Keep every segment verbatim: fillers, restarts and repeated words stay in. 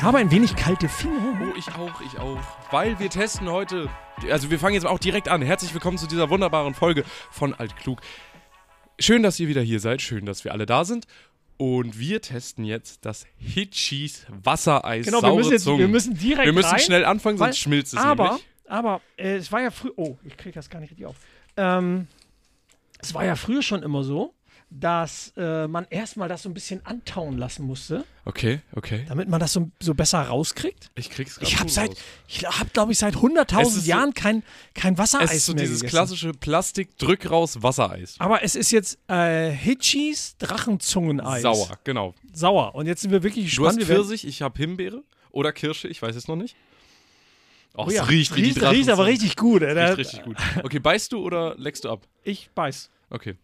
Ich habe ein wenig kalte Finger. Oh, ich auch, ich auch. Weil wir testen heute, also wir fangen jetzt auch direkt an. Herzlich willkommen zu dieser wunderbaren Folge von Altklug. Schön, dass ihr wieder hier seid, schön, dass wir alle da sind. Und wir testen jetzt das Hitchis Wassereis. Genau, wir müssen, jetzt, wir müssen direkt Wir müssen rein, schnell anfangen, sonst weil, schmilzt es aber, nämlich. Aber, äh, es war ja früher, oh, ich kriege das gar nicht richtig auf. Ähm, es war ja früher schon immer so, dass äh, man erstmal das so ein bisschen antauen lassen musste, Okay, okay. damit man das so, so besser rauskriegt. Ich krieg's gerade Ich habe gut seit, raus. ich habe glaube ich seit Es hunderttausend ist Jahren kein, kein Wassereis Es ist so mehr dieses gegessen. klassische Plastik-Drück-raus-Wassereis. Aber es ist jetzt äh, Hitchis Drachenzungeneis. Sauer, genau. Sauer. Und jetzt sind wir wirklich Du hast gespannt. Wir werden- Pfirsich, ich habe Himbeere oder Kirsche, ich weiß es noch nicht. Oh, Oh ja, es riecht wie die riecht, riecht aber Drachenzunge. richtig gut. Äh, Riecht richtig gut. Okay, beißt du oder leckst du ab? Ich beiß. Okay.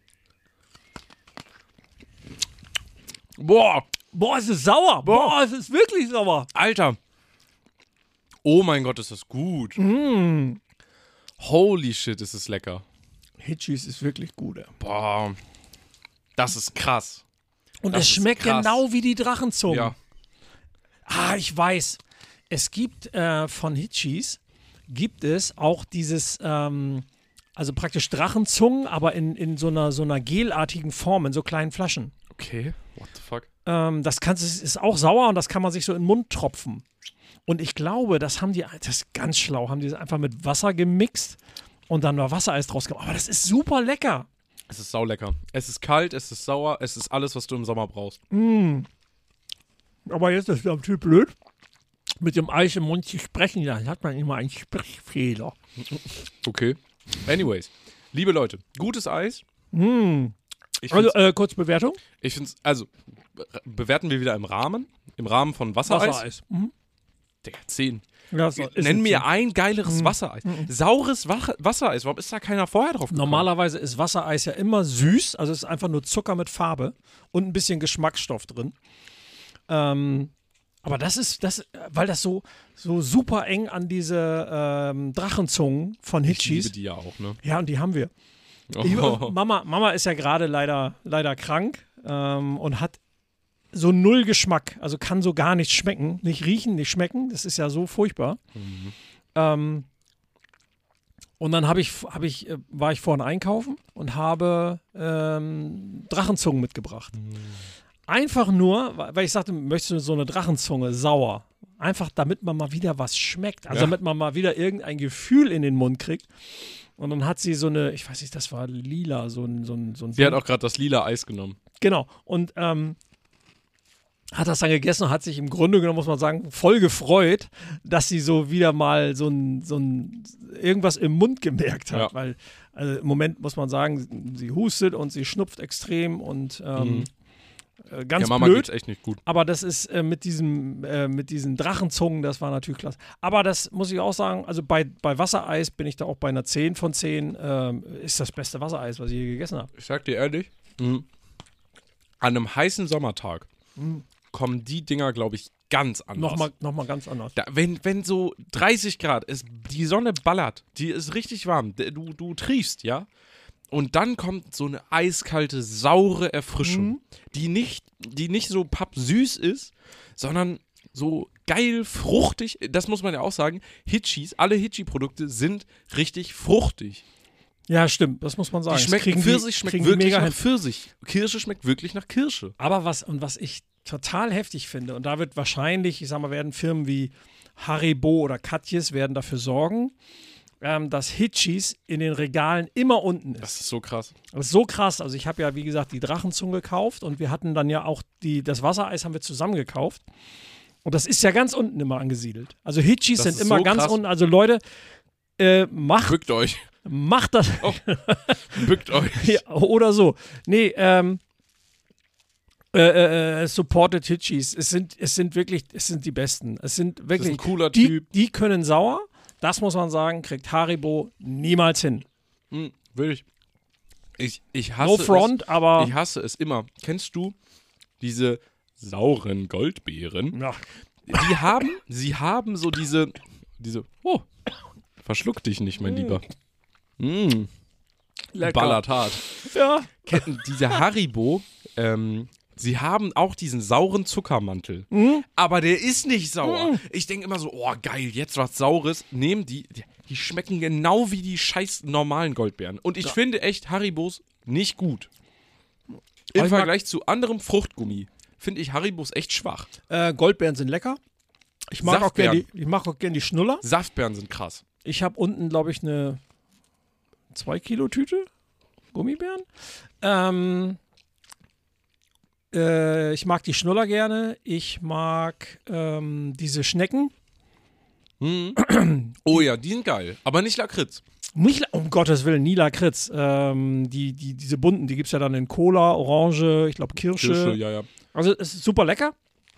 Boah, Boah, es ist sauer. Boah, es ist wirklich sauer. Alter. Oh mein Gott, ist das gut. Mm. Holy shit, ist es lecker. Hitchis ist wirklich gut. Ey. Boah, das ist krass. Und Das es ist schmeckt krass. genau wie die Drachenzungen. Ja. Ah, ich weiß. Es gibt äh, von Hitchis, gibt es auch dieses, ähm, also praktisch Drachenzungen, aber in, in so einer, so einer gelartigen Form, in so kleinen Flaschen. Okay, what the fuck? Ähm, das kannst, ist auch sauer und das kann man sich so in den Mund tropfen. Und ich glaube, das haben die, das ist ganz schlau, haben die das einfach mit Wasser gemixt und dann war Wassereis draus gemacht. Aber das ist super lecker. Es ist saulecker. Es ist kalt, es ist sauer, es ist alles, was du im Sommer brauchst. Mm. Aber jetzt ist der Typ blöd, mit dem Eis im Mund zu sprechen, dann hat man immer einen Sprechfehler. Okay. Anyways, liebe Leute, gutes Eis. Mm. Ich Also, find's, äh, kurz Bewertung. ich find's, also, be- bewerten wir wieder im Rahmen, im Rahmen von Wassereis. Wassereis. Mhm. Digga, zehn. Ja, so, ist Nenn jetzt mir so. ein geileres Wassereis. Saures Wach- Wassereis, warum ist da keiner vorher drauf gekommen? Normalerweise ist Wassereis ja immer süß, also es ist einfach nur Zucker mit Farbe und ein bisschen Geschmacksstoff drin. Ähm, aber das ist, das, weil das so, so super eng an diese ähm, Drachenzungen von Ich liebe Hitchis. die ja auch, ne? Ja, und die haben wir. Ich, Oh. Mama, Mama ist ja gerade leider, leider krank ähm, und hat so null Geschmack, also kann so gar nicht schmecken, nicht riechen, nicht schmecken. Das ist ja so furchtbar. Mhm. Ähm, und dann habe ich, hab ich, äh, war ich vorhin einkaufen und habe ähm, Drachenzungen mitgebracht. Mhm. Einfach nur, weil ich sagte, möchtest du so eine Drachenzunge sauer? Einfach damit man mal wieder was schmeckt. Also Ja. damit man mal wieder irgendein Gefühl in den Mund kriegt. Und dann hat sie so eine, ich weiß nicht, das war lila, so ein, so ein, so ein Sie hat auch gerade das lila Eis genommen. Genau. Und ähm, hat das dann gegessen und hat sich im Grunde genommen, muss man sagen, voll gefreut, dass sie so wieder mal so ein, so ein irgendwas im Mund gemerkt hat. Ja. Weil also im Moment muss man sagen, sie hustet und sie schnupft extrem und ähm, Mhm. äh, ganz Ja, Mama blöd. geht's echt nicht gut. Aber das ist äh, mit diesem, äh, mit diesen Drachenzungen, das war natürlich klasse. Aber das muss ich auch sagen, also bei, bei Wassereis bin ich da auch bei einer zehn von zehn. Ähm, ist das beste Wassereis, was ich je gegessen habe. Ich sag dir ehrlich, mhm. an einem heißen Sommertag Mhm. kommen die Dinger, glaube ich, ganz anders. Nochmal noch mal ganz anders. Da, wenn, wenn so dreißig Grad ist, die Sonne ballert, die ist richtig warm, d- du, du triefst, ja? Und dann kommt so eine eiskalte, saure Erfrischung, Mhm. die, nicht, die nicht so pappsüß ist, sondern so geil, fruchtig. Das muss man ja auch sagen, Hitchis, alle Hitchi-Produkte sind richtig fruchtig. Ja, stimmt, das muss man sagen. Die Das schmecken, kriegen Pfirsich die, schmeckt kriegen die wirklich mega nach hin. Pfirsich. Kirsche schmeckt wirklich nach Kirsche. Aber was, und was ich total heftig finde, und da wird wahrscheinlich, ich sag mal, werden Firmen wie Haribo oder Katjes werden dafür sorgen, ähm, dass Hitchis in den Regalen immer unten ist. Das ist so krass. Das ist so krass. Also ich habe ja, wie gesagt, die Drachenzunge gekauft und wir hatten dann ja auch die, das Wassereis haben wir zusammen gekauft. Und das ist ja ganz unten immer angesiedelt. Also Hitchis Das sind ist immer so ganz krass. unten. Also Leute, äh, macht, Bückt euch. macht das. Oh. Bückt euch. Ja, oder so. Nee, ähm, äh, äh, supported Hitchis. Es sind, es sind wirklich, es sind die Besten. Es sind Das ist wirklich, ein cooler die, Typ. die können sauer. Das muss man sagen, kriegt Haribo niemals hin. Hm, will ich. Ich, ich hasse No front, es. aber Ich hasse es immer. Kennst du diese sauren Goldbeeren? ja. Die haben, sie haben so diese, diese, oh, verschluck dich nicht, mein Lieber. Mm, Lecker. ballert hart. Ja. Ketten, diese Haribo, ähm, sie haben auch diesen sauren Zuckermantel. Mhm. Aber der ist nicht sauer. Mhm. Ich denke immer so, oh geil, jetzt was Saures. Nehmen die, die, die schmecken genau wie die scheiß normalen Goldbeeren. Und ich ja. finde echt Haribos nicht gut. Im ich Vergleich zu anderem Fruchtgummi finde ich Haribos echt schwach. Äh, Goldbeeren sind lecker. Ich mag auch gerne die, ich mag auch gern die Schnuller. Saftbeeren sind krass. Ich habe unten, glaube ich, eine zwei Kilo Tüte Gummibären. Ähm, äh, ich mag die Schnuller gerne. Ich mag ähm, diese Schnecken. Hm. Oh ja, die sind geil. Aber nicht Lakritz. Nicht, um Gottes Willen, nie Lakritz. Ähm, die, die, diese bunten, die gibt es ja dann in Cola, Orange, ich glaube Kirsche. Kirsche, ja, ja. Also es ist super lecker.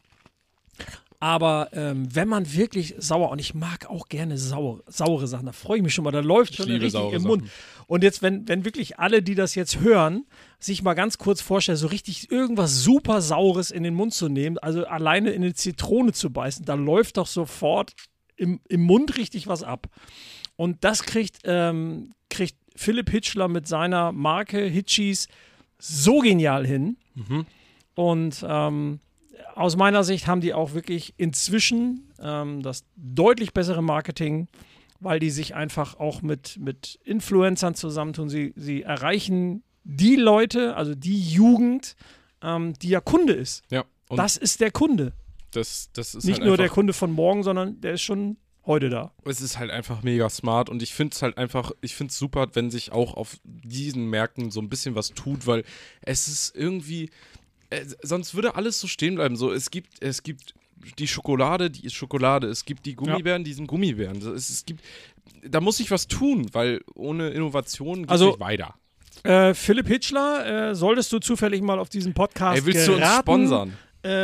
Aber ähm, wenn man wirklich sauer, und ich mag auch gerne saure, saure Sachen, da freue ich mich schon mal, da läuft schon richtig im Mund. Sachen. Und jetzt, wenn, wenn wirklich alle, die das jetzt hören, sich mal ganz kurz vorstellen, so richtig irgendwas super Saures in den Mund zu nehmen, also alleine in eine Zitrone zu beißen, da läuft doch sofort im, im Mund richtig was ab. Und das kriegt, ähm, kriegt Philipp Hitchler mit seiner Marke Hitchies so genial hin. Mhm. Und ähm, aus meiner Sicht haben die auch wirklich inzwischen ähm, das deutlich bessere Marketing, weil die sich einfach auch mit, mit Influencern zusammentun. Sie, sie erreichen die Leute, also die Jugend, ähm, die ja Kunde ist. Ja, und das ist der Kunde. Das, das ist Nicht halt nur einfach, der Kunde von morgen, sondern der ist schon heute da. Es ist halt einfach mega smart und ich finde es halt einfach, ich finde es super, wenn sich auch auf diesen Märkten so ein bisschen was tut, weil es ist irgendwie, äh, sonst würde alles so stehen bleiben. So, es gibt, es gibt die Schokolade, die ist Schokolade, es gibt die Gummibären, ja. die sind Gummibären. Es, es gibt, da muss ich was tun, weil ohne Innovation geht es also, nicht weiter. Äh, Philipp Hitchler, äh, solltest du zufällig mal auf diesen Podcast Ey, willst geraten? du uns sponsern?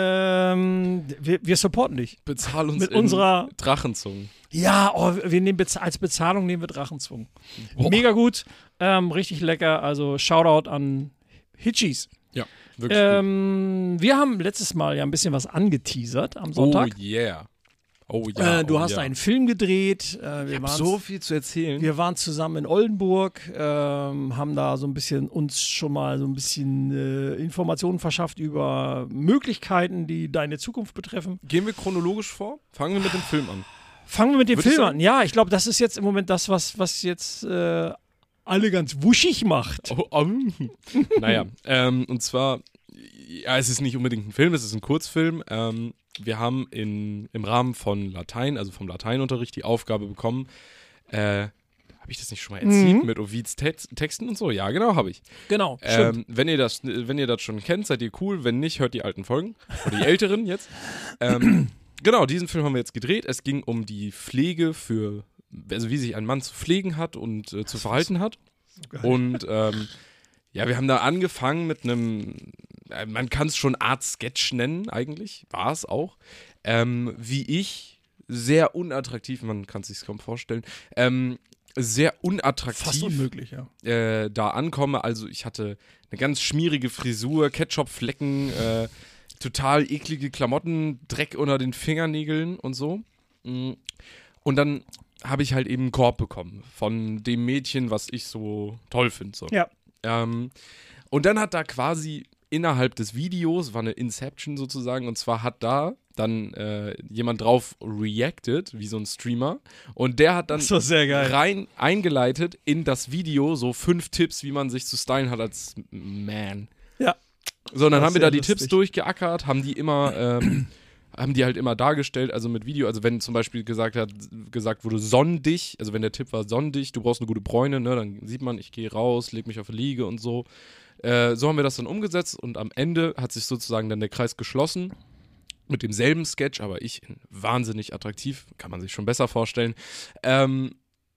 Ähm, wir, wir supporten dich. Bezahl uns mit in unserer Drachenzungen. Ja, oh, wir nehmen bez- als Bezahlung nehmen wir Drachenzungen. Boah. Mega gut, ähm, richtig lecker. Also Shoutout an Hitchies. Ja, wirklich ähm, Wir haben letztes Mal ja ein bisschen was angeteasert am Sonntag. Oh yeah. Oh ja. Äh, du oh, hast ja. einen Film gedreht. Äh, wir Ich hab waren so viel zu erzählen. Wir waren zusammen in Oldenburg, ähm, haben da so ein bisschen uns schon mal so ein bisschen äh, Informationen verschafft über Möglichkeiten, die deine Zukunft betreffen. Gehen wir chronologisch vor? Fangen wir mit dem Film an. Fangen wir mit dem Würdest Film du- an. Ja, ich glaube, das ist jetzt im Moment das, was, was jetzt äh, alle ganz wuschig macht. Oh, oh. Naja, ähm, und zwar, ja, es ist nicht unbedingt ein Film, es ist ein Kurzfilm. Ähm, wir haben in, im Rahmen von Latein, also vom Lateinunterricht, die Aufgabe bekommen, äh, habe ich das nicht schon mal erzählt, Mhm. mit Ovids Tex- Texten und so? Ja, genau, habe ich. Genau, stimmt. Ähm, wenn ihr das, wenn ihr das schon kennt, seid ihr cool. Wenn nicht, hört die alten Folgen. Oder die älteren jetzt. Ähm, genau, diesen Film haben wir jetzt gedreht. Es ging um die Pflege für, also wie sich ein Mann zu pflegen hat und äh, zu verhalten hat. Geil. Und ähm, ja, wir haben da angefangen mit einem, äh, man kann es schon Art Sketch nennen eigentlich, war es auch. Ähm, wie ich, sehr unattraktiv, man kann es sich kaum vorstellen, ähm, sehr unattraktiv Fast unmöglich, ja. äh, da ankomme. Also ich hatte eine ganz schmierige Frisur, Ketchupflecken, äh, total eklige Klamotten, Dreck unter den Fingernägeln und so. Mm. Und dann habe ich halt eben einen Korb bekommen von dem Mädchen, was ich so toll finde. So. Ja. Ähm, und dann hat da quasi innerhalb des Videos, war eine Inception sozusagen, und zwar hat da dann äh, jemand drauf reacted, wie so ein Streamer, und der hat dann Das war sehr geil. rein eingeleitet in das Video so fünf Tipps, wie man sich zu stylen hat als Man. Ja. So, und dann Das haben wir ist da die sehr Tipps lustig. durchgeackert, haben die immer, ähm, haben die halt immer dargestellt, also mit Video, also wenn zum Beispiel gesagt hat, gesagt wurde, sonn dich, also wenn der Tipp war, sonn dich, du brauchst eine gute Bräune, ne, dann sieht man, ich gehe raus, leg mich auf die Liege und so. Äh, so haben wir das dann umgesetzt und am Ende hat sich sozusagen dann der Kreis geschlossen mit demselben Sketch, aber ich in wahnsinnig attraktiv, kann man sich schon besser vorstellen. Ähm,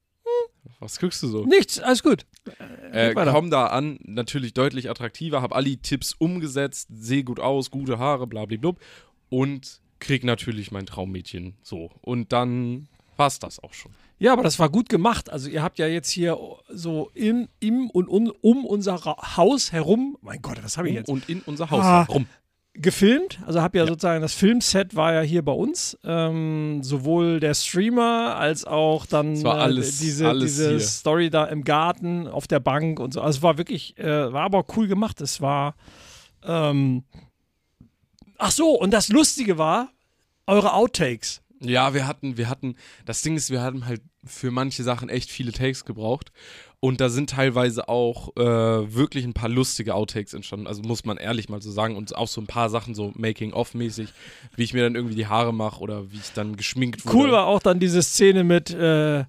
was guckst du so? Nichts, alles gut. Äh, weiter. komm da an, natürlich deutlich attraktiver, hab alle Tipps umgesetzt, sehe gut aus, gute Haare, blablabla und krieg natürlich mein Traummädchen so. Und dann war's das auch schon. Ja, aber das war gut gemacht. Also ihr habt ja jetzt hier so im, im und un, um unser Ra- Haus herum, mein Gott, was habe ich Um jetzt? und in unser Haus Ah. herum. gefilmt. Also habe ja, Ja. sozusagen das Filmset war ja hier bei uns. Ähm, sowohl der Streamer als auch dann Es war äh, alles- diese, alles diese hier. Story da im Garten, auf der Bank und so. Also es war wirklich, äh, war aber cool gemacht. Es war, ähm, Ach so, und das Lustige war, eure Outtakes. Ja, wir hatten, wir hatten, das Ding ist, wir hatten halt für manche Sachen echt viele Takes gebraucht. Und da sind teilweise auch äh, wirklich ein paar lustige Outtakes entstanden. Also muss man ehrlich mal so sagen. Und auch so ein paar Sachen so Making-of-mäßig, wie ich mir dann irgendwie die Haare mache oder wie ich dann geschminkt wurde. Cool war auch dann diese Szene mit, äh,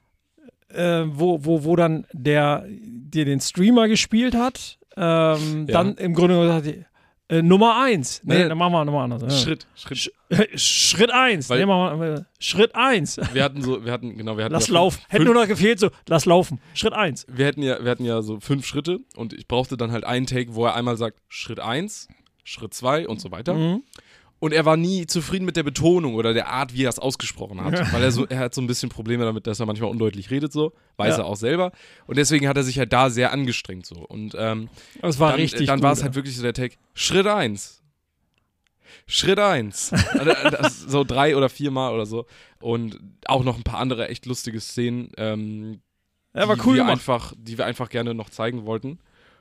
äh, wo, wo, wo dann der dir den Streamer gespielt hat. Ähm, Ja. Dann im Grunde gesagt hat, äh, Nummer eins. Nee, Nee. dann machen wir nochmal anders. Ja. Schritt, Schritt. Sch- Schritt eins. Weil- Nee, machen wir, Schritt eins. Wir hatten so, wir hatten, genau, wir hatten Lass ja laufen. fünf, Hätte nur noch gefehlt, so, lass laufen. Schritt eins. wir hätten ja, wir hatten ja so fünf Schritte und ich brauchte dann halt einen Take, wo er einmal sagt, Schritt eins, Schritt zwei und so weiter. Mhm. Und er war nie zufrieden mit der Betonung oder der Art, wie er es ausgesprochen hat. Weil er so, er hat so ein bisschen Probleme damit, dass er manchmal undeutlich redet, so. Weiß Ja. er auch selber. Und deswegen hat er sich halt da sehr angestrengt, so. Und ähm, Das war dann, richtig dann gut, war es ja. halt wirklich so der Take, Schritt eins. Schritt eins. Das, so drei oder viermal oder so. Und auch noch ein paar andere echt lustige Szenen, ähm, Ja, war die cool wir gemacht. einfach, die wir einfach gerne noch zeigen wollten.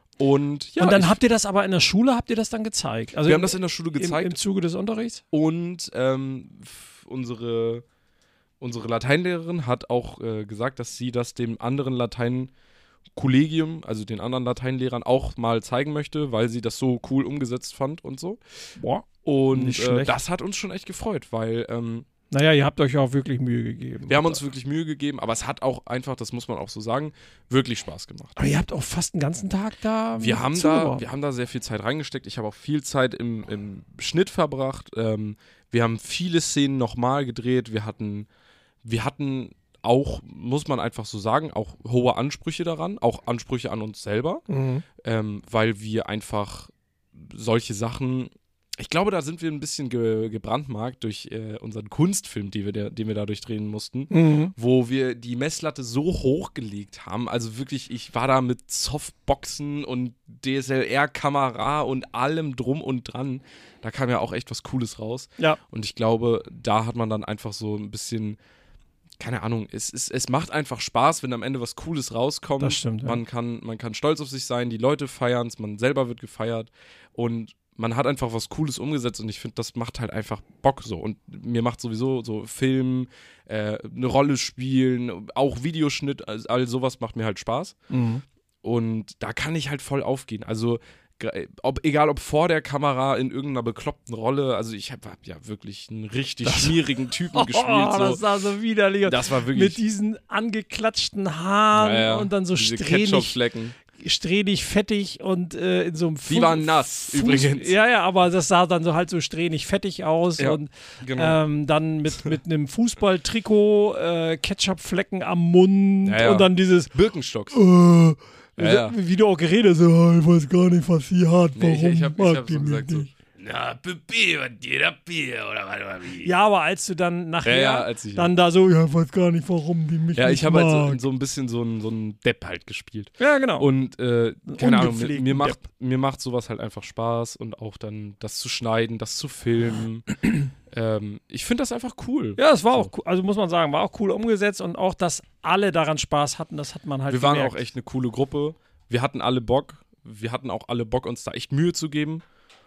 Und ja, Und dann ich, habt ihr das aber in der Schule, habt ihr das dann gezeigt? Also wir im- haben das in der Schule im, gezeigt. im Zuge des Unterrichts? Und ähm, f- unsere, unsere Lateinlehrerin hat auch äh, gesagt, dass sie das dem anderen Lateinkollegium, also den anderen Lateinlehrern, auch mal zeigen möchte, weil sie das so cool umgesetzt fand und so. Boah. Und Nicht äh, schlecht. das hat uns schon echt gefreut, weil ähm, Naja, ihr habt euch ja auch wirklich Mühe gegeben. wir haben uns wirklich Mühe gegeben, aber es hat auch einfach, das muss man auch so sagen, wirklich Spaß gemacht. Aber ihr habt auch fast den ganzen Tag da Wir haben, zugebracht. da, wir haben da sehr viel Zeit reingesteckt. Ich habe auch viel Zeit im, im Schnitt verbracht. Ähm, wir haben viele Szenen nochmal gedreht. Wir hatten, wir hatten auch, muss man einfach so sagen, auch hohe Ansprüche daran, auch Ansprüche an uns selber, Mhm. ähm, weil wir einfach solche Sachen, ich glaube, da sind wir ein bisschen ge gebrandmarkt durch äh, unseren Kunstfilm, den wir, der, den wir dadurch drehen mussten, Mhm. wo wir die Messlatte so hochgelegt haben. Also wirklich, ich war da mit Softboxen und D S L R-Kamera und allem drum und dran. Da kam ja auch echt was Cooles raus. Ja. Und ich glaube, da hat man dann einfach so ein bisschen, keine Ahnung, es, es, es macht einfach Spaß, wenn am Ende was Cooles rauskommt. Das stimmt, ja. Man kann, man kann stolz auf sich sein, die Leute feiern es, man selber wird gefeiert und man hat einfach was Cooles umgesetzt und ich finde, das macht halt einfach Bock so. Und mir macht sowieso so Film, äh, eine Rolle spielen, auch Videoschnitt, all, all sowas macht mir halt Spaß. Mhm. Und da kann ich halt voll aufgehen. Also, gr- ob, egal ob vor der Kamera in irgendeiner bekloppten Rolle, also ich habe hab ja wirklich einen richtig schmierigen Typen gespielt. Oh, So. das sah so widerlich aus. Das war Mit wirklich. diesen angeklatschten Haaren Ja, ja. und dann so Diese strähnig, Ketchup-Flecken. strähnig fettig und äh, in so einem Die waren nass, übrigens. Ja, ja, aber das sah dann so halt so strähnig fettig aus Ja, und Genau. ähm, dann mit, mit einem Fußballtrikot, äh, Ketchupflecken am Mund Ja, ja. und dann dieses Birkenstocks. äh, Ja, ja. wie du auch geredet hast, oh, ich weiß gar nicht, was sie hat, Nee, warum ich, ich habe mag ich hab die so mich gesagt, so, nicht. na, Pipi, was jeder Bier oder was oder wie. Ja, aber als du dann nachher Ja, ja, als ich- dann da so, ja, ich weiß gar nicht, warum die mich Ja, nicht ich habe mag. halt so, so ein bisschen so ein, so ein Depp halt gespielt. ja, genau. Und äh, keine Ahnung, mir, ungepflegten mir, macht, mir macht sowas halt einfach Spaß und auch dann das zu schneiden, das zu filmen. ähm, ich finde das einfach cool. Ja, es war So. auch cool, also muss man sagen, war auch cool umgesetzt und auch, dass alle daran Spaß hatten, das hat man halt Wir waren gemerkt. auch echt eine coole Gruppe. Wir hatten alle Bock. Wir hatten auch alle Bock, uns da echt Mühe zu geben.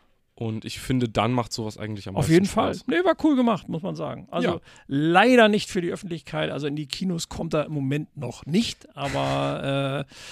Und ich finde, dann macht sowas eigentlich am Auf meisten jeden Spaß. Fall. Nee, war cool gemacht, muss man sagen. Also Ja. leider nicht für die Öffentlichkeit, also in die Kinos kommt er im Moment noch nicht, aber äh,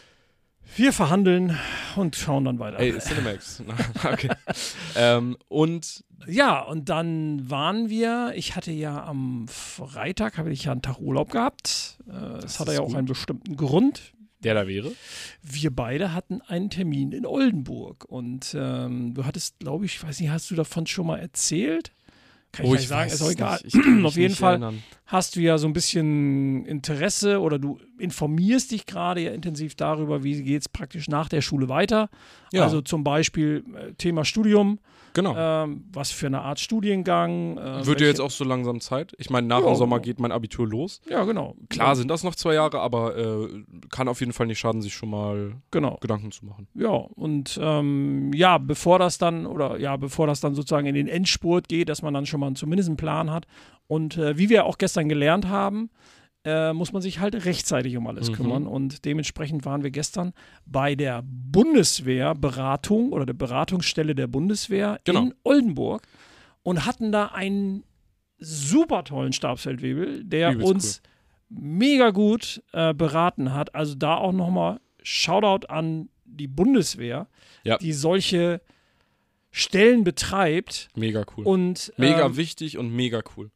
wir verhandeln und schauen dann weiter. Ey, Cinemax. Na, okay. ähm, und Ja, und dann waren wir, ich hatte ja am Freitag, habe ich ja einen Tag Urlaub gehabt. Äh, das hatte ist ja auch gut. einen bestimmten Grund. der da wäre. Wir beide hatten einen Termin in Oldenburg und ähm, du hattest, glaube ich, weiß nicht, hast du davon schon mal erzählt? Kann ich nicht sagen, ist auch egal. Nicht. Ich kann mich Auf jeden nicht Fall erinnern. hast du ja so ein bisschen Interesse oder du informierst dich gerade ja intensiv darüber, wie geht es praktisch nach der Schule weiter. Ja. Also zum Beispiel äh, Thema Studium, Genau. ähm, was für eine Art Studiengang. Äh, Wird ja welche- jetzt auch so langsam Zeit. Ich meine, nach Ja. dem Sommer geht mein Abitur los. Ja, genau. Klar sind das noch zwei Jahre, aber äh, kann auf jeden Fall nicht schaden, sich schon mal Genau. Gedanken zu machen. Ja, und ähm, ja, bevor das dann, oder ja, bevor das dann sozusagen in den Endspurt geht, dass man dann schon mal zumindest einen Plan hat. Und äh, wie wir auch gestern gelernt haben, äh, muss man sich halt rechtzeitig um alles Mhm. kümmern. Und dementsprechend waren wir gestern bei der Bundeswehrberatung oder der Beratungsstelle der Bundeswehr Genau. in Oldenburg und hatten da einen super tollen Stabsfeldwebel, der Übelst uns mega gut äh, beraten hat. Also da auch nochmal Shoutout an die Bundeswehr, Ja. die solche Stellen betreibt. Mega cool. Und mega ähm, wichtig und mega cool.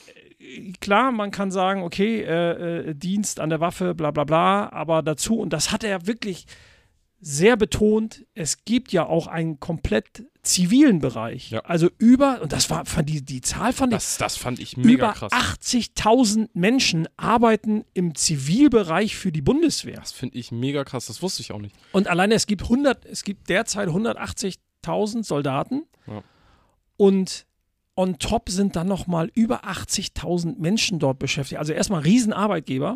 klar, man kann sagen, okay, äh, äh, Dienst an der Waffe, bla bla bla, aber dazu, und das hat er wirklich sehr betont, es gibt ja auch einen komplett zivilen Bereich. Ja. Also über, und das war, fand die, die Zahl fand ich, Das, das fand ich mega über krass. achtzigtausend Menschen arbeiten im Zivilbereich für die Bundeswehr. Das finde ich mega krass. Das wusste ich auch nicht. Und alleine es gibt hundert, es gibt derzeit hundertachtzigtausend Soldaten Ja. und on top sind dann nochmal über achtzigtausend Menschen dort beschäftigt. Also erstmal Riesenarbeitgeber.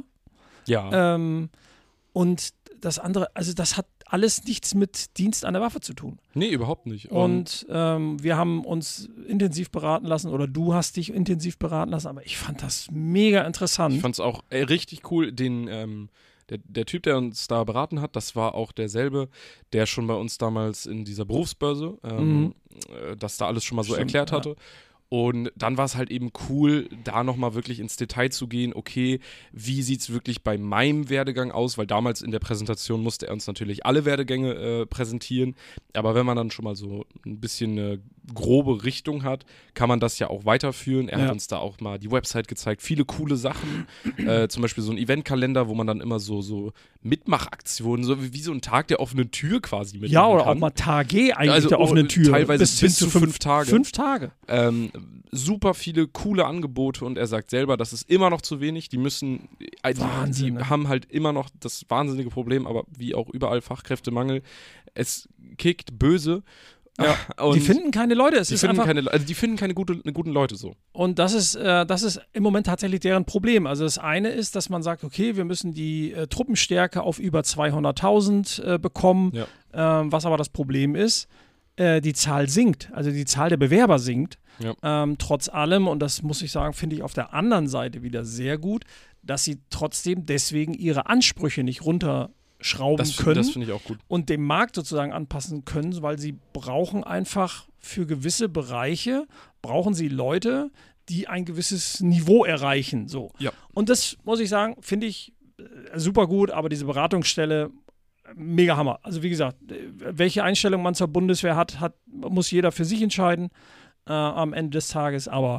Ja. Ähm, und das andere, also das hat alles nichts mit Dienst an der Waffe zu tun. nee, überhaupt nicht. Und ähm, wir haben uns intensiv beraten lassen oder du hast dich intensiv beraten lassen, aber ich fand das mega interessant. Ich fand es auch äh, richtig cool, den, ähm, der, der Typ, der uns da beraten hat, das war auch derselbe, der schon bei uns damals in dieser Berufsbörse, ähm, Mhm. äh, das da alles schon mal so Stimmt, erklärt ja. hatte. Und dann war es halt eben cool, da nochmal wirklich ins Detail zu gehen, okay, wie sieht es wirklich bei meinem Werdegang aus, weil damals in der Präsentation musste er uns natürlich alle Werdegänge äh, präsentieren, aber wenn man dann schon mal so ein bisschen eine grobe Richtung hat, kann man das ja auch weiterführen. Er Ja. hat uns da auch mal die Website gezeigt, viele coole Sachen, äh, zum Beispiel so ein Eventkalender, wo man dann immer so, so Mitmachaktionen, so wie, wie so ein Tag der offenen Tür quasi mitmachen Ja, oder kann. auch mal Tage eigentlich Also, der offenen oh, Tür. teilweise bis, hin bis zu fünf, fünf Tage. Fünf Tage. Ähm, super viele coole Angebote und er sagt selber, das ist immer noch zu wenig. Die müssen, äh, die, Wahnsinn, die ne? haben halt immer noch das wahnsinnige Problem, aber wie auch überall Fachkräftemangel, es kickt böse. Ja, und die finden keine Leute. Es die ist finden einfach, keine, also die finden keine gute, guten Leute so. und das ist, äh, das ist im Moment tatsächlich deren Problem. Also das eine ist, dass man sagt, okay, wir müssen die äh, Truppenstärke auf über zweihunderttausend äh, bekommen. Ja. Ähm, was aber das Problem ist, äh, die Zahl sinkt. Also die Zahl der Bewerber sinkt. Ja. Ähm, trotz allem, und das muss ich sagen, finde ich auf der anderen Seite wieder sehr gut, dass sie trotzdem deswegen ihre Ansprüche nicht runterschrauben Das, können. das finde ich auch gut. Und dem Markt sozusagen anpassen können, weil sie brauchen einfach für gewisse Bereiche, brauchen sie Leute, die ein gewisses Niveau erreichen. So. Ja. Und das, muss ich sagen, finde ich äh, super gut, aber diese Beratungsstelle, äh, mega Hammer. Also wie gesagt, äh, welche Einstellung man zur Bundeswehr hat, hat muss jeder für sich entscheiden äh, am Ende des Tages, aber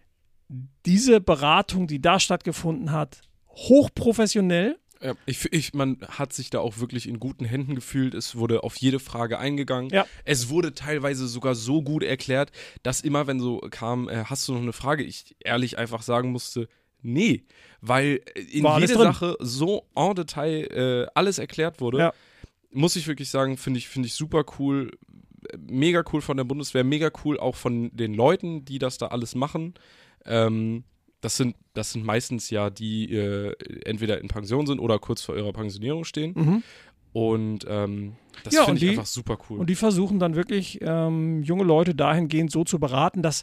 diese Beratung, die da stattgefunden hat, hochprofessionell. Ja, ich, ich, man hat sich da auch wirklich in guten Händen gefühlt. Es wurde auf jede Frage eingegangen. Ja. Es wurde teilweise sogar so gut erklärt, dass immer, wenn so kam, äh, hast du noch eine Frage, ich ehrlich einfach sagen musste, nee. Weil äh, in War alles jede drin. Sache so en Detail äh, alles erklärt wurde. Ja. Muss ich wirklich sagen, finde ich, find ich super cool. Mega cool von der Bundeswehr, mega cool auch von den Leuten, die das da alles machen. Ähm, das sind, das sind meistens ja die äh, entweder in Pension sind oder kurz vor ihrer Pensionierung stehen. Mhm. Und ähm, das Ja, und finde ich die- einfach super cool. Und die versuchen dann wirklich, ähm, junge Leute dahingehend so zu beraten, dass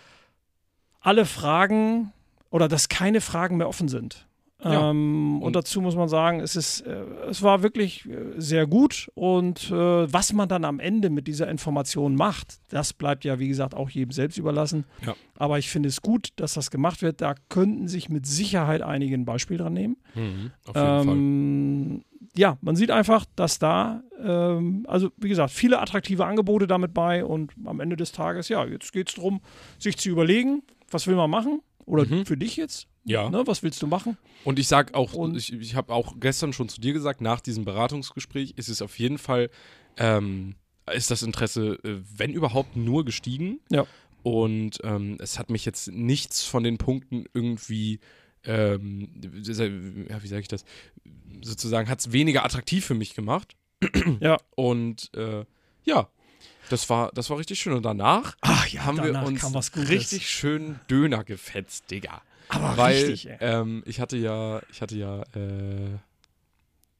alle Fragen oder dass keine Fragen mehr offen sind. Ja. Ähm, und, Und- dazu muss man sagen, es, ist, äh, es war wirklich äh, sehr gut. Und äh, was man dann am Ende mit dieser Information macht, das bleibt ja, wie gesagt, auch jedem selbst überlassen. Ja. Aber ich finde es gut, dass das gemacht wird. Da könnten sich mit Sicherheit einige ein Beispiel dran nehmen. Mhm, auf jeden Fall. Ähm, ja, man sieht einfach, dass da, ähm, also wie gesagt, viele attraktive Angebote damit bei und am Ende des Tages, ja, jetzt geht es darum, sich zu überlegen, was will man machen oder Mhm. für dich jetzt, Ja. ne, was willst du machen? Und ich sag auch, Und- ich, ich habe auch gestern schon zu dir gesagt, nach diesem Beratungsgespräch ist es auf jeden Fall, ähm, ist das Interesse, äh, wenn überhaupt, nur gestiegen. Ja. Und ähm, es hat mich jetzt nichts von den Punkten irgendwie, ähm, ja, wie sage ich das, sozusagen hat es weniger attraktiv für mich gemacht. Ja. Und äh, ja, das war, das war richtig schön. Und danach Ach ja, haben wir danach uns kam was Gutes. richtig schön Döner gefetzt, Digga. Aber Weil richtig, ey. ähm, ich hatte ja, ich hatte ja äh,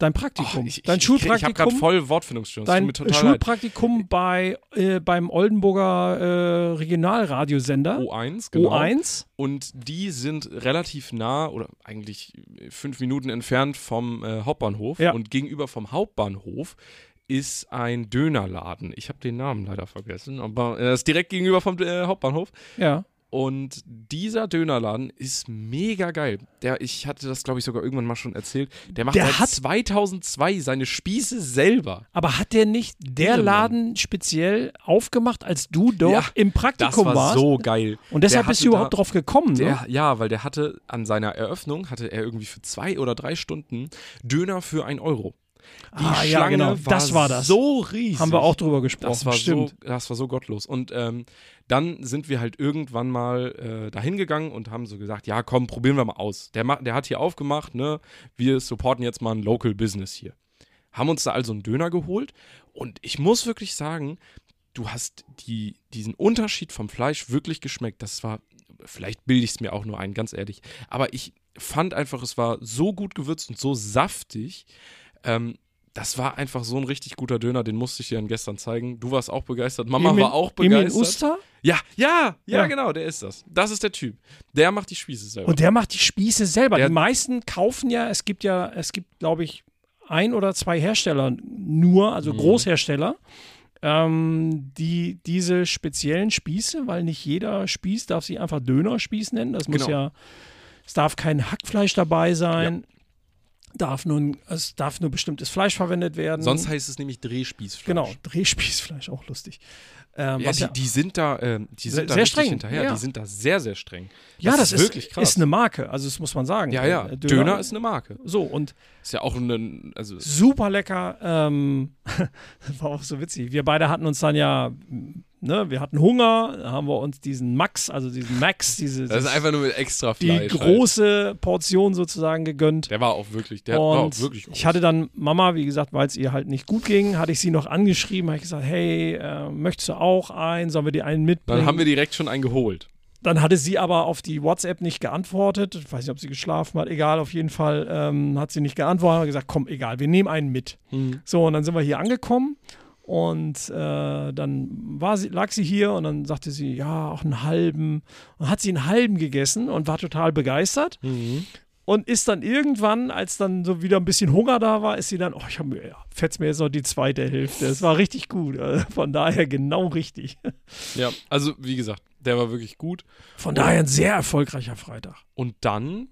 dein Praktikum. Oh, ich, dein ich, Schulpraktikum. Ich, ich habe gerade voll Wortfindungsstörung. Dein tut mir total Schulpraktikum leid. bei äh, beim Oldenburger äh, Regionalradiosender. O eins, genau. O eins. Und die sind relativ nah oder eigentlich fünf Minuten entfernt vom äh, Hauptbahnhof. Ja. Und gegenüber vom Hauptbahnhof ist ein Dönerladen. Ich habe den Namen leider vergessen, aber er ist direkt gegenüber vom äh, Hauptbahnhof. Ja. Und dieser Dönerladen ist mega geil. Der, ich hatte das, glaube ich, sogar irgendwann mal schon erzählt. Der macht Der seit hat- zweitausendzwei seine Spieße selber. Aber hat der nicht der Irre, Mann. Laden speziell aufgemacht, als du dort Ja, im Das Praktikum war warst? so geil. Und deshalb Der bist hatte du überhaupt da- drauf gekommen, ne? Der, ja, weil der hatte an seiner Eröffnung, hatte er irgendwie für zwei oder drei Stunden Döner für ein Euro. Die Ah, ja, Schlange genau. war Das war das. so riesig. Haben wir auch drüber gesprochen. Das war, so, Stimmt. das war so gottlos. Und ähm, dann sind wir halt irgendwann mal äh, dahin gegangen und haben so gesagt, ja komm, probieren wir mal aus. Der, ma- der hat hier aufgemacht, ne? Wir supporten jetzt mal ein Local Business hier. Haben uns da also einen Döner geholt und ich muss wirklich sagen, du hast die, diesen Unterschied vom Fleisch wirklich geschmeckt. Das war, vielleicht bilde ich es mir auch nur ein, ganz ehrlich. Aber ich fand einfach, es war so gut gewürzt und so saftig. Ähm, das war einfach so ein richtig guter Döner, den musste ich dir dann gestern zeigen. Du warst auch begeistert, Mama Emin- war auch Emin begeistert. Uster? Ja, ja, ja, Ja. genau, der ist das. Das ist der Typ. Der macht die Spieße selber. Und der macht die Spieße selber. Der- die meisten kaufen ja, es gibt ja, es gibt, glaube ich, ein oder zwei Hersteller nur, also Mhm. Großhersteller, ähm, die diese speziellen Spieße, weil nicht jeder Spieß darf sich einfach Dönerspieß nennen. Das muss Genau. ja, es darf kein Hackfleisch dabei sein. Darf nur, ein- es darf nur bestimmtes Fleisch verwendet werden. Sonst heißt es nämlich Drehspießfleisch. Genau, Drehspießfleisch, auch lustig. Ähm, Ja, was die, ja, die sind da, ähm, die Sehr- sind da sehr richtig streng, hinterher. ja. Die sind da sehr, sehr streng. ja, das, ist, wirklich krass. ist eine Marke, also das muss man sagen. ja, ja. Äh, Döner, ist eine Marke. so und Ist ja auch ein, also super lecker. Ähm, das war auch so witzig. Wir beide hatten uns dann ja, ne, wir hatten Hunger, da haben wir uns diesen Max, also diesen Max, diese das ist einfach nur mit extra die Fleisch. halt. große Portion sozusagen gegönnt. Der war auch wirklich, der war auch Und wirklich groß. ich hatte dann Mama, wie gesagt, weil es ihr halt nicht gut ging, hatte ich sie noch angeschrieben, habe ich gesagt, hey, äh, möchtest du auch einen? Sollen wir dir einen mitbringen? Dann haben wir direkt schon einen geholt. Dann hatte sie aber auf die WhatsApp nicht geantwortet. Ich weiß nicht, ob sie geschlafen hat. Egal, auf jeden Fall ähm, hat sie nicht geantwortet. Haben gesagt, komm, egal, wir nehmen einen mit. So, und dann sind wir hier angekommen. Und äh, dann war sie, lag sie hier und dann sagte sie, ja, auch einen halben. Und hat sie einen halben gegessen und war total begeistert. Mhm. Und ist dann irgendwann, als dann so wieder ein bisschen Hunger da war, ist sie dann, oh, ich habe mir, ja, fetzt mir jetzt noch die zweite Hälfte. Es war richtig gut. Also von daher genau richtig. Ja, also wie gesagt, der war wirklich gut. Von daher ein sehr erfolgreicher Freitag. Und dann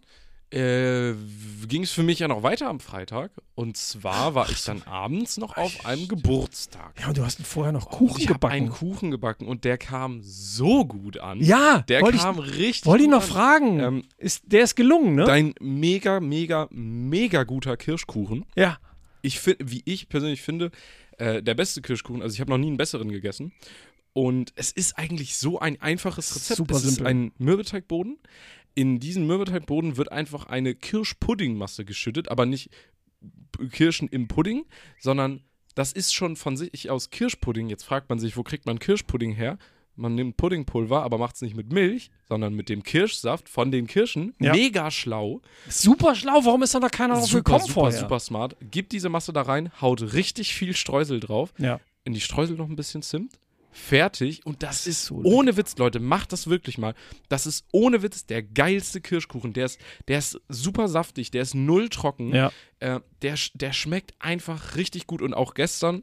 äh, ging es für mich ja noch weiter am Freitag. Und zwar war ich dann abends noch auf einem Geburtstag. Ja, und du hast vorher noch Und Kuchen ich hab gebacken. einen Kuchen gebacken und der kam so gut an. Ja, Der wollte kam ich, richtig wollte ich gut noch an. fragen. Ähm, ist, der ist gelungen, ne? Dein mega, mega, mega guter Kirschkuchen. Ja. Ich finde, wie ich persönlich finde, äh, der beste Kirschkuchen. Also ich habe noch nie einen besseren gegessen. Und es ist eigentlich so ein einfaches Rezept. Super es ist simpel. ein Mürbeteigboden. In diesen Mürbeteigboden wird einfach eine Kirschpuddingmasse geschüttet, aber nicht Kirschen im Pudding, sondern das ist schon von sich aus Kirschpudding. Jetzt fragt man sich, wo kriegt man Kirschpudding her? Man nimmt Puddingpulver, aber macht es nicht mit Milch, sondern mit dem Kirschsaft von den Kirschen. Ja. Mega schlau. Super schlau, warum ist da noch keiner drauf Super, gekommen super, vorher? super smart. Gibt diese Masse da rein, haut richtig viel Streusel drauf. Ja. In die Streusel noch ein bisschen Zimt. Fertig. Und das, Das ist ist so ohne Witz, Leute, macht das wirklich mal. Das ist ohne Witz der geilste Kirschkuchen. Der ist, der ist super saftig, der ist null trocken. Ja. Äh, der, sch- der schmeckt einfach richtig gut. Und auch gestern,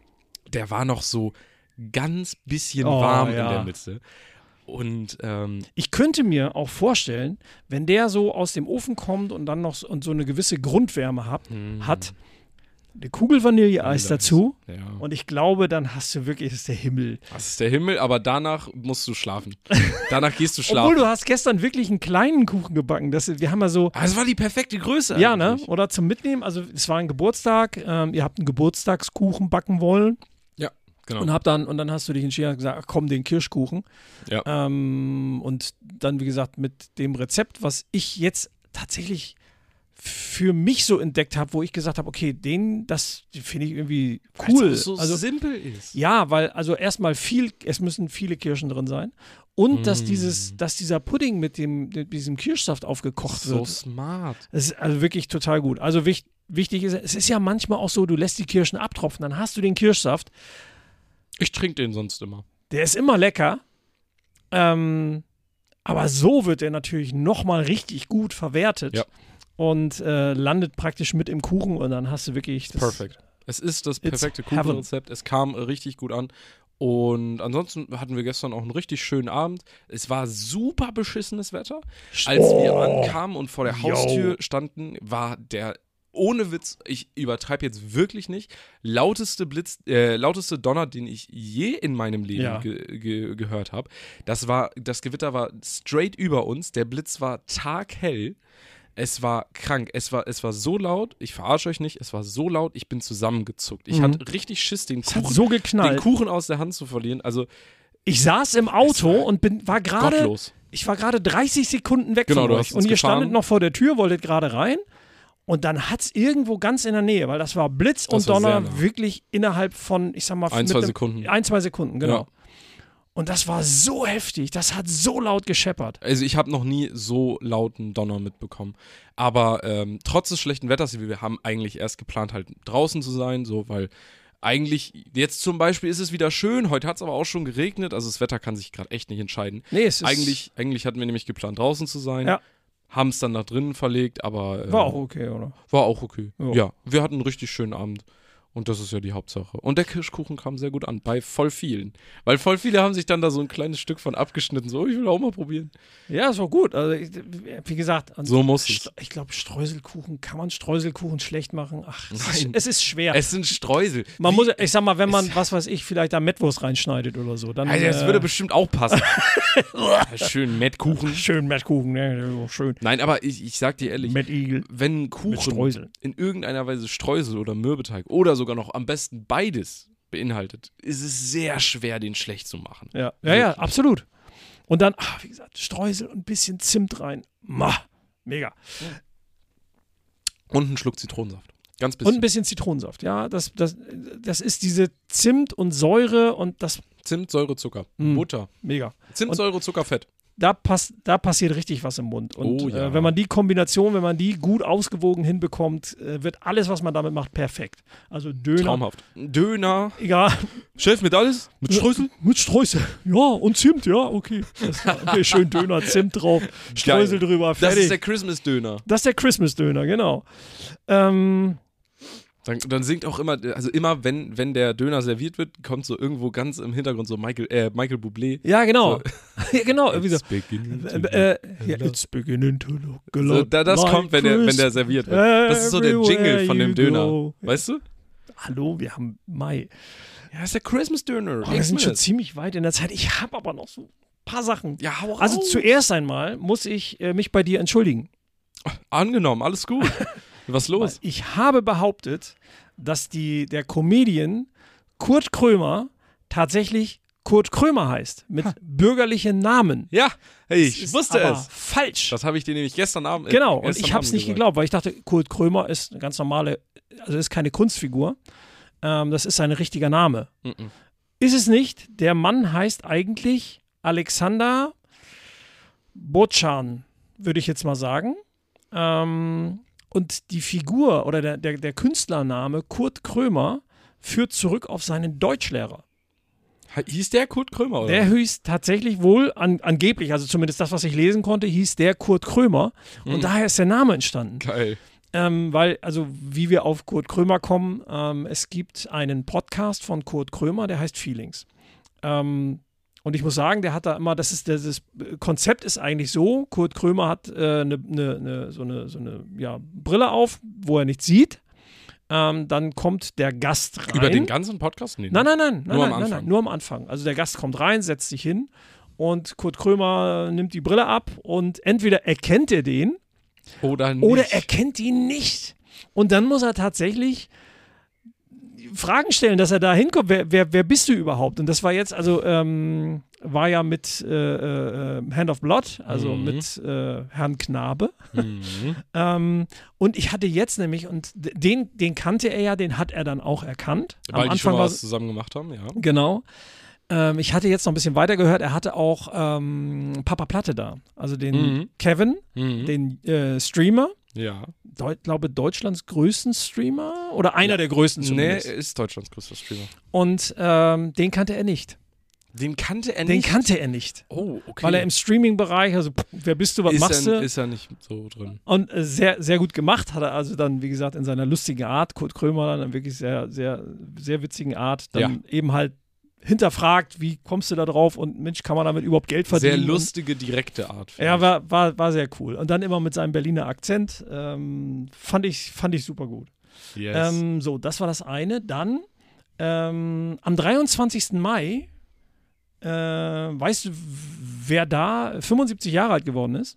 der war noch so ganz bisschen Oh, warm ja. in der Mitte. Und ähm, Ich könnte mir auch vorstellen, wenn der so aus dem Ofen kommt und dann noch so, und so eine gewisse Grundwärme hat, Mhm. hat eine Kugel Vanilleeis Vanilleeis. dazu. ja. Und ich glaube, dann hast du wirklich, das ist der Himmel. Das ist der Himmel, aber danach musst du schlafen. Danach gehst du Obwohl, schlafen. du hast gestern wirklich einen kleinen Kuchen gebacken. Das, wir haben ja so, Aber das war die perfekte Größe. ja, ne? eigentlich. Oder zum Mitnehmen. Also, es war ein Geburtstag. Ähm, ihr habt einen Geburtstagskuchen backen wollen. Genau. Und, hab dann, und dann hast du dich entschieden und gesagt, ach, komm, den Kirschkuchen. Ja. Ähm, und dann, wie gesagt, mit dem Rezept, was ich jetzt tatsächlich für mich so entdeckt habe, wo ich gesagt habe, okay, den, das finde ich irgendwie cool. Weil's auch so also, simpel ist. ja, weil also erstmal viel, es müssen viele Kirschen drin sein und dass Mm. dieses, dass dieser Pudding mit dem mit diesem Kirschsaft aufgekocht So wird. smart. Das ist also wirklich total gut. Also wich, wichtig ist, es ist ja manchmal auch so, du lässt die Kirschen abtropfen, dann hast du den Kirschsaft. Ich trinke den sonst immer. Der ist immer lecker. Ähm, aber so wird er natürlich nochmal richtig gut verwertet. Ja. Und äh, landet praktisch mit im Kuchen und dann hast du wirklich das. Perfekt. Es ist das It's perfekte heaven. Kuchenrezept. Es kam richtig gut an. Und ansonsten hatten wir gestern auch einen richtig schönen Abend. Es war super beschissenes Wetter. Als wir ankamen und vor der Yo. Haustür standen, war der, ohne Witz, ich übertreibe jetzt wirklich nicht, lauteste Blitz, äh, lauteste Donner, den ich je in meinem Leben Ja. ge ge gehört habe. Das war, das Gewitter war straight über uns. Der Blitz war taghell. Es war krank. Es war, es war so laut. Ich verarsche euch nicht. Es war so laut. Ich bin zusammengezuckt. Ich Mhm. hatte richtig Schiss, den Es hat Kuchen, so den geknallt. Kuchen aus der Hand zu verlieren. Also Ich saß im Auto Es war und bin, war gerade, gottlos. ich war gerade dreißig Sekunden weg Genau, von du euch. hast uns Und ihr gefahren. standet noch vor der Tür, wolltet gerade rein. Und dann hat es irgendwo ganz in der Nähe, weil das war Blitz Das und war Donner sehr nah. wirklich innerhalb von, ich sag mal, Ein, mit zwei einem- Sekunden. Ein, zwei Sekunden, genau. Ja. Und das war so heftig, das hat so laut gescheppert. Also ich habe noch nie so lauten Donner mitbekommen. Aber ähm, trotz des schlechten Wetters, wir haben eigentlich erst geplant, halt draußen zu sein, so, weil eigentlich, jetzt zum Beispiel ist es wieder schön, heute hat es aber auch schon geregnet, also das Wetter kann sich gerade echt nicht entscheiden. Nee, es ist, Eigentlich, eigentlich hatten wir nämlich geplant, draußen zu sein, Ja. haben es dann nach drinnen verlegt, aber äh, war auch okay, oder? war auch okay. Ja. Ja, wir hatten einen richtig schönen Abend. Und das ist ja die Hauptsache. Und der Kirschkuchen kam sehr gut an, bei voll vielen. Weil voll viele haben sich dann da so ein kleines Stück von abgeschnitten. So, ich will auch mal probieren. Ja, es war gut. Also, ich, wie gesagt, und So muss es. St- ich glaube, Streuselkuchen, kann man Streuselkuchen schlecht machen? Ach, es, ist, Nein. es ist schwer. Es sind Streusel. man Wie- muss, ich sag mal, wenn man, was weiß ich, vielleicht da Mettwurst reinschneidet oder so, dann Alter, das äh, würde bestimmt auch passen. Ja, schön Mettkuchen. schön Mettkuchen, ne? Schön. Nein, aber ich, ich sag dir ehrlich, Mettigel wenn ein mit Kuchen Streuseln. in irgendeiner Weise Streusel oder Mürbeteig oder sogar noch am besten beides beinhaltet, ist es sehr schwer, den schlecht zu machen. Ja, ja, ja, Wirklich. absolut. Und dann, ach, wie gesagt, Streusel und ein bisschen Zimt rein. Ma, mega. Und einen Schluck Zitronensaft. Ganz Und bisschen. ein bisschen Zitronensaft. Ja, das, das, das ist diese Zimt und Säure und das, Zimt, Säure, Zucker. Mm. Butter. mega. Zimt, Und- Säure, Zucker, Fett. Da, pass, da passiert richtig was im Mund. Und Oh ja. äh, wenn man die Kombination, wenn man die gut ausgewogen hinbekommt, äh, wird alles, was man damit macht, perfekt. Also Döner, Traumhaft. Döner. egal, Chef mit alles? Mit Streusel? mit Streusel. Ja, und Zimt, ja, okay. Das, okay, schön Döner, Zimt drauf, Streusel drüber, Das fertig. ist der Christmas-Döner. Das ist der Christmas-Döner, genau. Ähm, Dann, dann singt auch immer, also immer, wenn, wenn der Döner serviert wird, kommt so irgendwo ganz im Hintergrund so Michael, äh, Michael Bublé. ja, genau. So. ja, genau. Irgendwie so. It's beginning to Äh, äh, ja, it's beginning to look a So, lot da, das like kommt, wenn der, wenn der serviert wird. Das ist so der Jingle von dem everywhere Döner. you go. Weißt du? Hallo, wir haben Mai. Ja, das ist der Christmas-Döner. Oh, wir sind schon ziemlich weit in der Zeit. Ich habe aber noch so ein paar Sachen. Ja, hau Also raus. zuerst einmal muss ich äh, mich bei dir entschuldigen. Angenommen, alles gut. Was Weil los? ich habe behauptet, dass die, der Comedian Kurt Krömer tatsächlich Kurt Krömer heißt. Mit bürgerlichen Namen. Ja, hey, Das ich ist wusste aber es. falsch. Das habe ich dir nämlich gestern Abend. äh, Genau, und gestern ich habe es Abend nicht gesagt. geglaubt, weil ich dachte, Kurt Krömer ist eine ganz normale, also ist keine Kunstfigur. Ähm, das ist sein richtiger Name. Mhm. Ist es nicht. Der Mann heißt eigentlich Alexander Botschan, würde ich jetzt mal sagen. Ähm, und die Figur oder der, der, der Künstlername Kurt Krömer führt zurück auf seinen Deutschlehrer. Hieß der Kurt Krömer, oder? Der hieß tatsächlich wohl, an, angeblich, also zumindest das, was ich lesen konnte, hieß der Kurt Krömer. Und Mhm. daher ist der Name entstanden. Geil. Ähm, weil, also wie wir auf Kurt Krömer kommen, ähm, es gibt einen Podcast von Kurt Krömer, der heißt Feelings. Ähm, und ich muss sagen, der hat da immer, das ist, das ist, Konzept ist eigentlich so, Kurt Krömer hat äh, ne, ne, ne, so eine, so eine ja, Brille auf, wo er nichts sieht. Ähm, dann kommt der Gast rein. Über den ganzen Podcast? Nee, Nein, nein, nein, nein, Nur am nein, nein, Anfang. nein, nur am Anfang. Also der Gast kommt rein, setzt sich hin und Kurt Krömer nimmt die Brille ab und entweder erkennt er den Oder nicht. oder er kennt ihn nicht. Und dann muss er tatsächlich Fragen stellen, dass er da hinkommt. Wer, wer, wer bist du überhaupt? Und das war jetzt, also ähm, war ja mit äh, äh, Hand of Blood, also Mhm. mit äh, Herrn Knabe. Mhm. Ähm, und ich hatte jetzt nämlich, und den, den kannte er ja, den hat er dann auch erkannt. Weil Am die schon Anfang mal war was zusammen gemacht haben, ja. Genau. ähm, ich hatte jetzt noch ein bisschen weiter gehört, er hatte auch ähm, Papa Platte da. Also den Mhm. Kevin, Mhm. den äh, Streamer. Ja. Ich glaube, Deutschlands größten Streamer oder einer Ja. der größten Nee, zumindest. er ist Deutschlands größter Streamer. Und ähm, den kannte er nicht. Den kannte er Den nicht? kannte er nicht. Oh, okay. Weil er im Streaming-Bereich, also pff, wer bist du, was ist machst er, du? Ist er nicht so drin. Und äh, sehr, sehr gut gemacht hat er also dann, wie gesagt, in seiner lustigen Art, Kurt Krömer dann wirklich sehr, sehr, sehr witzigen Art, dann Ja. eben halt hinterfragt, wie kommst du da drauf und Mensch, kann man damit überhaupt Geld verdienen? Sehr lustige, direkte Art. Und, finde ja, ich. war, war, war sehr cool. Und dann immer mit seinem Berliner Akzent, ähm, fand ich, fand ich super gut. Yes. Ähm, so, das war das eine. Dann ähm, am dreiundzwanzigsten Mai, äh, weißt du, w- wer da fünfundsiebzig Jahre alt geworden ist?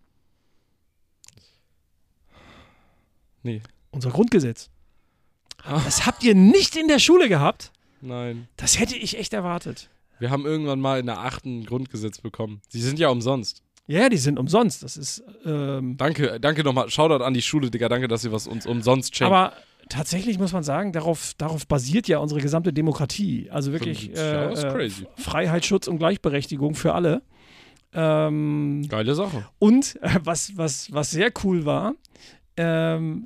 Nee. Unser Grundgesetz. Ah. Das habt ihr nicht in der Schule gehabt? Nein. Das hätte ich echt erwartet. Wir haben irgendwann mal in der achten Grundgesetz bekommen. Sie sind ja umsonst. Ja, die sind umsonst. Das ist, ähm, Danke, danke nochmal. Shoutout an die Schule, Digga. Danke, dass ihr was uns umsonst schenkt. aber tatsächlich muss man sagen, darauf, darauf basiert ja unsere gesamte Demokratie. Also wirklich fünfundsiebzig Jahre ist äh, crazy. äh, Freiheit, Schutz und Gleichberechtigung für alle. Ähm, Geile Sache. und äh, was, was, was sehr cool war, ähm,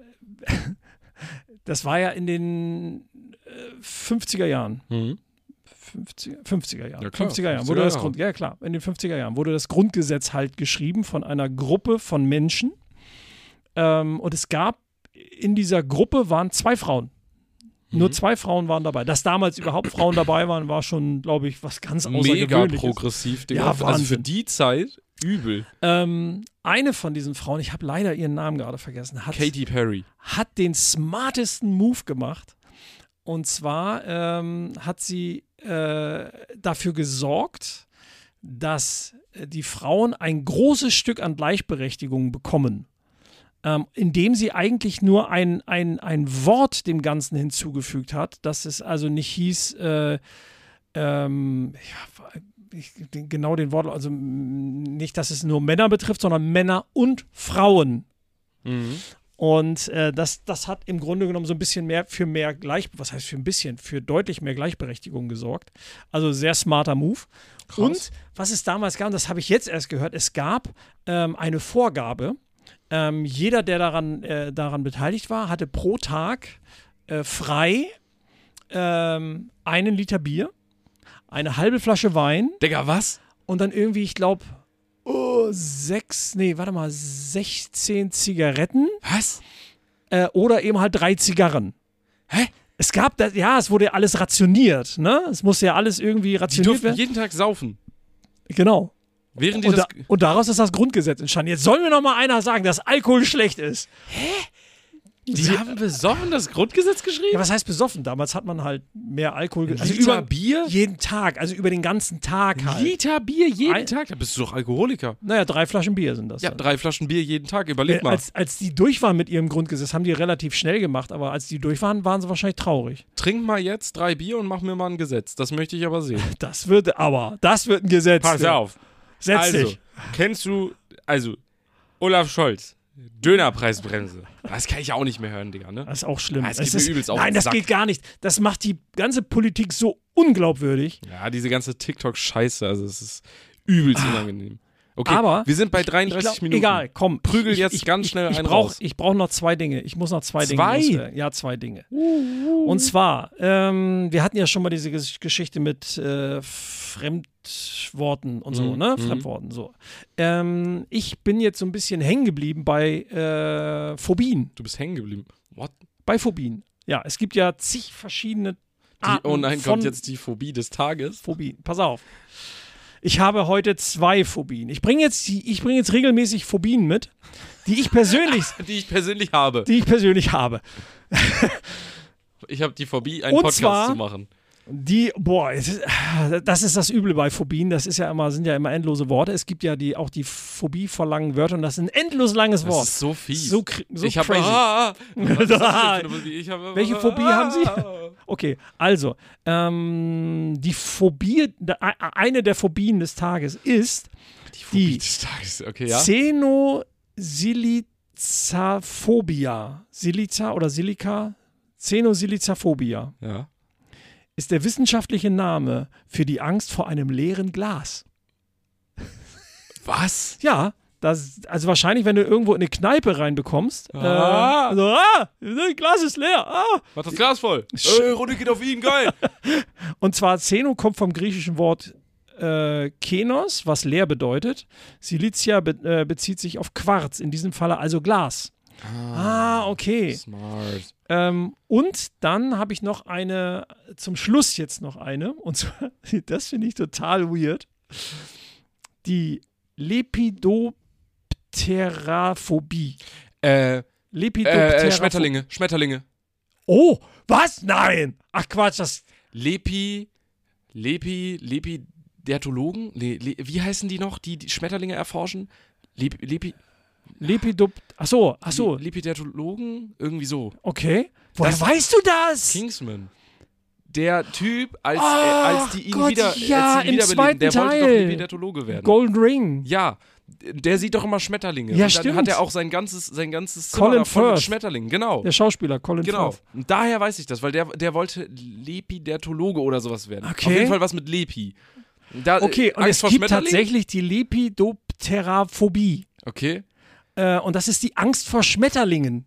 das war ja in den äh, fünfziger Jahren. Mhm. fünfziger, fünfziger Jahren. Ja, klar, fünfziger Jahren fünfziger wurde das Jahre. Grund, ja klar, in den fünfziger Jahren wurde das Grundgesetz halt geschrieben von einer Gruppe von Menschen. Ähm, und es gab in dieser Gruppe waren zwei Frauen. Nur Mhm. zwei Frauen waren dabei. Dass damals überhaupt Frauen dabei waren, war schon, glaube ich, was ganz Mega Außergewöhnliches. progressiv, Digga. Ja, Also für Wahnsinn. die Zeit übel. Ähm, eine von diesen Frauen, ich habe leider ihren Namen gerade vergessen, hat, Katy Perry. hat den smartesten Move gemacht. Und zwar ähm, hat sie äh, dafür gesorgt, dass äh, die Frauen ein großes Stück an Gleichberechtigung bekommen. Ähm, indem sie eigentlich nur ein, ein, ein Wort dem Ganzen hinzugefügt hat, dass es also nicht hieß, äh, ähm, ja, ich, den, genau den Wort, also m, nicht, dass es nur Männer betrifft, sondern Männer und Frauen. Mhm. Und äh, das, das hat im Grunde genommen so ein bisschen mehr für mehr Gleich, was heißt für ein bisschen, für deutlich mehr Gleichberechtigung gesorgt. Also sehr smarter Move. Krass. Und was es damals gab, das habe ich jetzt erst gehört, es gab ähm, eine Vorgabe. Ähm, jeder, der daran, äh, daran beteiligt war, hatte pro Tag äh, frei ähm, einen Liter Bier, eine halbe Flasche Wein Digga, was? und dann irgendwie, ich glaube, oh, sechs, nee, warte mal, sechzehn Zigaretten Was? äh, oder eben halt drei Zigarren. Hä? Es gab, das, ja, es wurde ja alles rationiert, ne? Es musste ja alles irgendwie Die rationiert durften werden. jeden Tag saufen. Genau. Während die Und, das. da, und daraus ist das Grundgesetz entstanden. Jetzt soll mir noch mal einer sagen, dass Alkohol schlecht ist. Die haben besoffen das Grundgesetz geschrieben? Ja, was heißt besoffen? Damals hat man halt mehr Alkohol. ge- Also Liter über Bier? jeden Tag, also über den ganzen Tag halt. Liter Bier jeden Ein- Tag? Da bist du doch Alkoholiker. Naja, drei Flaschen Bier sind das. Ja, dann. drei Flaschen Bier jeden Tag. Überleg Äh, mal. als, als die durch waren mit ihrem Grundgesetz, haben die relativ schnell gemacht, aber als die durch waren, waren sie wahrscheinlich traurig. Trink mal jetzt drei Bier und mach mir mal ein Gesetz. Das möchte ich aber sehen. Das wird aber, das wird ein Gesetz. Pass auf. Setz Also, dich. kennst du, also, Olaf Scholz, Dönerpreisbremse. Das kann ich auch nicht mehr hören, Digga, ne? Das ist auch schlimm. Ah, es Es geht mir ist, übelst auf nein, den das Sack. geht gar nicht. Das macht die ganze Politik so unglaubwürdig. Ja, diese ganze TikTok-Scheiße, also es ist übelst unangenehm. Okay, Aber wir sind bei Ich dreiunddreißig glaub, Minuten. egal, komm. Prügel ich, jetzt ich, ganz ich, schnell ich einen brauch, raus. Ich brauche noch zwei Dinge. Ich muss noch zwei Zwei? Dinge loswerden. Ja, zwei Dinge. Und zwar, ähm, wir hatten ja schon mal diese Ges- Geschichte mit äh, Fremdworten und so, Mhm, ne? mhm. Fremdworten, so. Ähm, ich bin jetzt so ein bisschen hängen geblieben bei äh, Phobien. Du bist hängen geblieben. What? Bei Phobien. Ja, es gibt ja zig verschiedene Die, Arten oh nein, von kommt jetzt die Phobie des Tages. Phobien. Pass auf. Ich habe heute zwei Phobien. Ich bringe jetzt, die- ich bringe jetzt regelmäßig Phobien mit, die ich persönlich, Die ich persönlich habe. die ich persönlich habe. Ich habe die Phobie, einen Und Podcast zwar- zu machen. Die, boah, es ist, das ist das Üble bei Phobien. Das ist ja immer, sind ja immer endlose Worte. Es gibt ja die, auch die Phobie vor langen Wörtern. Das ist ein endlos langes Das Wort. ist so fies. So, cr- so ich habe crazy. ah, ah, was ist das denn für eine Phobie? Ich hab, Welche Phobie haben Sie? ah. Okay, also, ähm, die Phobie, da- e- eine der Phobien des Tages ist Die Phobie die des Tages. Okay, ja. Xenosilicaphobia. Silica oder Silica? Xenosilicaphobia. Ja. ist der wissenschaftliche Name für die Angst vor einem leeren Glas. Was? Ja, das, also wahrscheinlich, wenn du irgendwo in eine Kneipe reinbekommst. Ah. Äh, also, ah, das Glas ist leer. Ah. Mach das Glas voll. Ey, Runde geht auf ihn, geil. Und zwar Xeno kommt vom griechischen Wort äh, Kenos, was leer bedeutet. Silicia be äh, bezieht sich auf Quarz, in diesem Falle also Glas. Ah, okay. Smart. Ähm, und dann habe ich noch eine, zum Schluss jetzt noch eine, und zwar, das finde ich total weird, die Lepidopteraphobie. Äh, Lepidopteraphobie. äh, Schmetterlinge, Schmetterlinge. Oh, was? Nein! Ach Quatsch, das... Lepi, Lepi, Lepidertologen? Le, Le, wie heißen die noch, die, die Schmetterlinge erforschen? Lepi, Lepi, Lepidop... Achso, achso. Le, Lepidertologen? Irgendwie so. Okay. Woher Das- weißt du das? Kingsman. Der Typ, als, Ach äh, als die ihn Gott, wieder, ja, als sie ihn im wiederbeleben, zweiten der wollte doch Teil. Lepidertologe werden. Golden Ring. Ja, der sieht doch immer Schmetterlinge. Ja, und dann stimmt. hat er auch sein ganzes, sein ganzes Zimmer Colin davon mit Firth. Schmetterlingen. Genau. Der Schauspieler Colin Genau. Firth. Und daher weiß ich das, weil der, der wollte Lepidertologe oder sowas werden. Okay. Auf jeden Fall was mit Lepi. Da, Okay, und Angst es vor gibt Schmetterlingen? tatsächlich die Lepidopteraphobie. Okay. Äh, und das ist die Angst vor Schmetterlingen.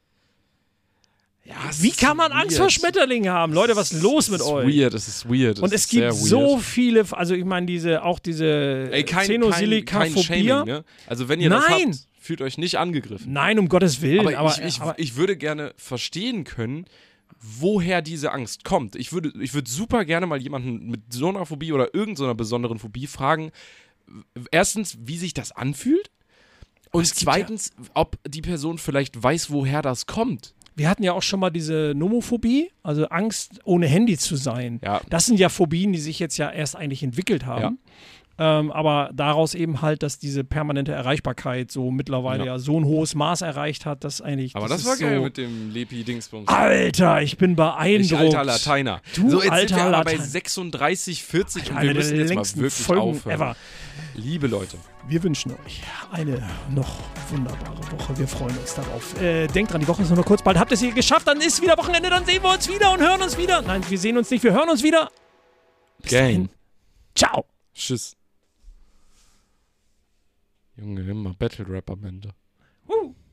Ja, Wie kann man Angst vor Schmetterlingen haben? Leute, was ist los mit Es ist euch? weird, es ist weird. Und es es ist gibt sehr so weird. viele, also ich meine, diese, auch diese Ey, kein, kein, kein Xenosilikaphobie. Shaming, ne? Also wenn ihr das Nein. habt, fühlt euch nicht angegriffen. Nein, um Gottes Willen. Aber, Aber, ich, ich, aber ich würde gerne verstehen können, woher diese Angst kommt. Ich würde, ich würde super gerne mal jemanden mit so einer Phobie oder irgendeiner besonderen Phobie fragen, erstens, wie sich das anfühlt und es gibt zweitens, ob die Person vielleicht weiß, woher das kommt. wir hatten ja auch schon mal diese Nomophobie, also Angst, ohne Handy zu sein. Ja. Das sind ja Phobien, die sich jetzt ja erst eigentlich entwickelt haben. Ähm, aber daraus eben halt, dass diese permanente Erreichbarkeit so mittlerweile ja, Ja. so ein hohes Maß erreicht hat, dass eigentlich. Aber das, ist war geil so, mit dem Lepi-Dingsbums. Alter, ich bin Ich beeindruckt. alter Lateiner. Du so, jetzt alter sind wir aber bei Latein. sechsunddreißig, vierzig und Eine wir der müssen jetzt mal längsten wirklich Folgen aufhören. ever. Liebe Leute. Wir wünschen euch eine noch wunderbare Woche. Wir freuen uns darauf. Äh, denkt dran, die Woche ist nur noch kurz. Bald habt ihr es hier geschafft. Dann ist wieder Wochenende. Dann sehen wir uns wieder und hören uns wieder. Nein, wir sehen uns nicht. Wir hören uns wieder. Bis dahin. Ciao. Tschüss. Junge, immer Battle Rap am Ende. Uh.